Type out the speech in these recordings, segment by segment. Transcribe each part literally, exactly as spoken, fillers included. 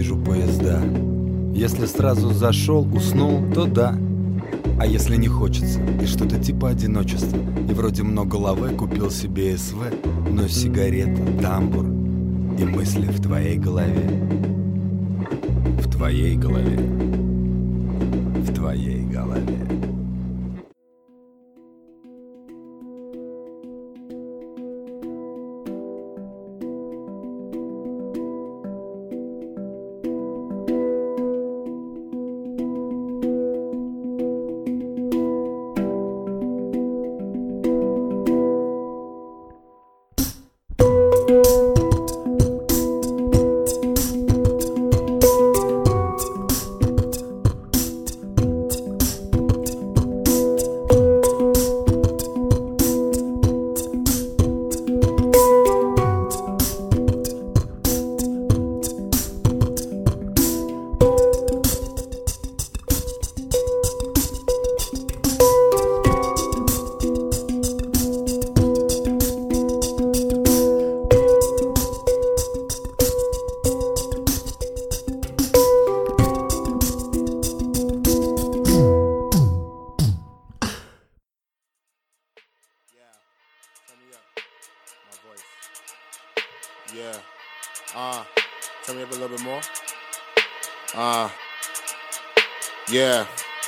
вижу поезда. Если сразу зашел, уснул, то да. А если не хочется, и что-то типа одиночества, и вроде много лаве, купил себе СВ, но сигарета, тамбур и мысли в твоей голове. В твоей голове. В твоей голове. Yeah. Uh, turn me up a little bit more. Uh, yeah.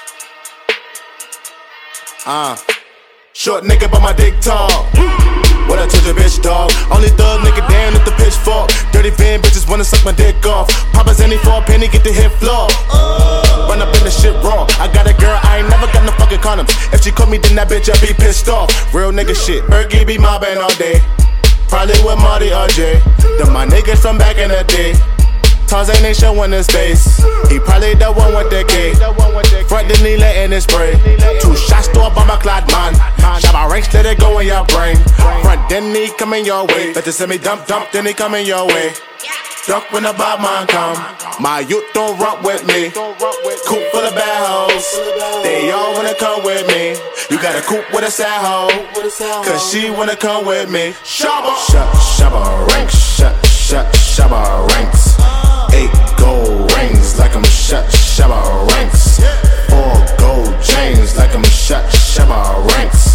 Uh, short nigga but my dick tall. What I told your bitch, dog. Only thug nigga down at the pitchfork. Dirty van bitches wanna suck my dick off. Papa's any for a penny, get the hit floor. Uh, run up in the shit raw. I got a girl, I ain't never got no fucking condoms. If she caught me, then that bitch I be pissed off. Real nigga shit. Berkey be mobbing all day. Probably with Marty or Jay. Them my niggas from back in the day. Tarzan ain't showing his face. He probably the one with the K. Front then he letting it spray. Two shots to a bomber clad man. Shot my ranks, let it go in your brain. Front then he coming your way. Better send me dump dump, then he coming your way. Duck when the bad man come. My youth don't rock with me. Coop full of bad hoes. They all wanna come with me. You got a coupe with a sad hoe. Cause she wanna come with me. Shabba Shut, shabba ranks. Shut, shut, shabba ranks. Eight gold rings like I'm shut, shabba ranks. Four gold chains like I'm shut, shabba ranks.